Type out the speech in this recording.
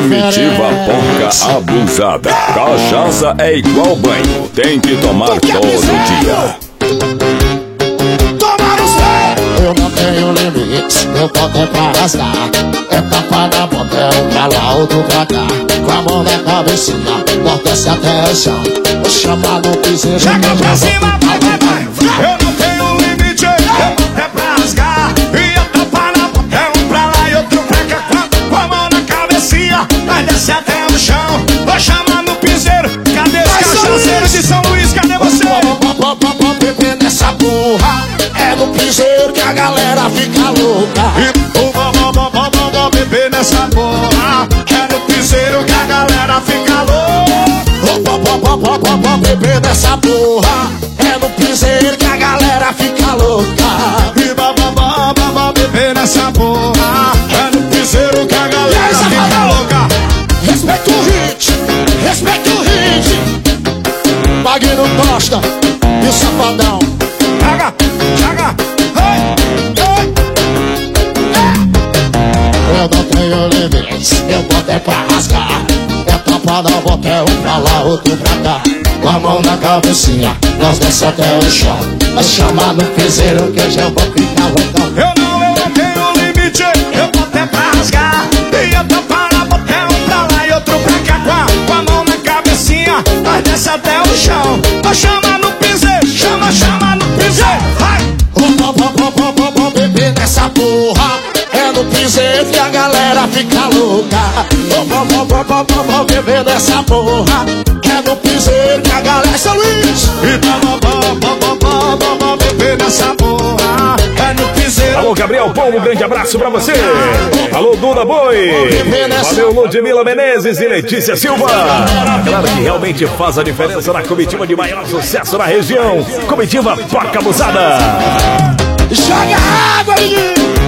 Comitiva porca abusada. Cachaça é igual banho, tem que tomar todo dia. Eu não tenho limites, eu boto é pra rasgar. É tapa na bota, é um pra lá, outro pra cá. Com a mão na cabecinha, nós desce até o chão. Vou chamar no piseiro. Chega pra cima, vai, vai, vai. Eu não tenho limite, eu boto é pra rasgar. E a tapa na bota, é um pra lá e outro pra cá. Com a mão na cabecinha, nós desce até o chão. Vou chamar no piseiro. Cadê os cachaceiros de São Luís? Cadê você? Bebê nessa porra, é no piseiro que a galera fica louca. E bebê nessa porra, é no piseiro que a galera fica louca. Bebê nessa porra, é no piseiro que a galera fica louca. E bebê nessa porra, é no piseiro que a galera fica louca. Respeita o hit, respeita o hit. Magno Costa e o Safadão. Chaga, chaga, oi, oi. Eu não tenho limites, eu boto é pra rasgar. É tapa na bota, é um pra lá, outro pra cá. Com a mão na cabecinha, nós desce até o chão. Vai chamar no piseiro que hoje eu vou ficar loucão. Eu não tenho limite, eu boto é pra rasgar. E eu tapa na bota, é um pra lá e outro pra cá. Com a mão na cabecinha, nós desce até o chão. Vou chamar no piseiro, chama no piseiro. Vai! Bebê nessa porra, é no piseiro que a galera fica louca. Bebê nessa porra, é no piseiro que a galera... São Luís! E bebê nessa porra, é no piseiro. Alô, Gabriel Paulo, um grande abraço pra você. Alô, Duda Boi. Valeu, Ludmila Menezes e Letícia Silva. Claro que realmente faz a diferença na comitiva de maior sucesso na região. Comitiva Porca Abusada. Joga água, menino!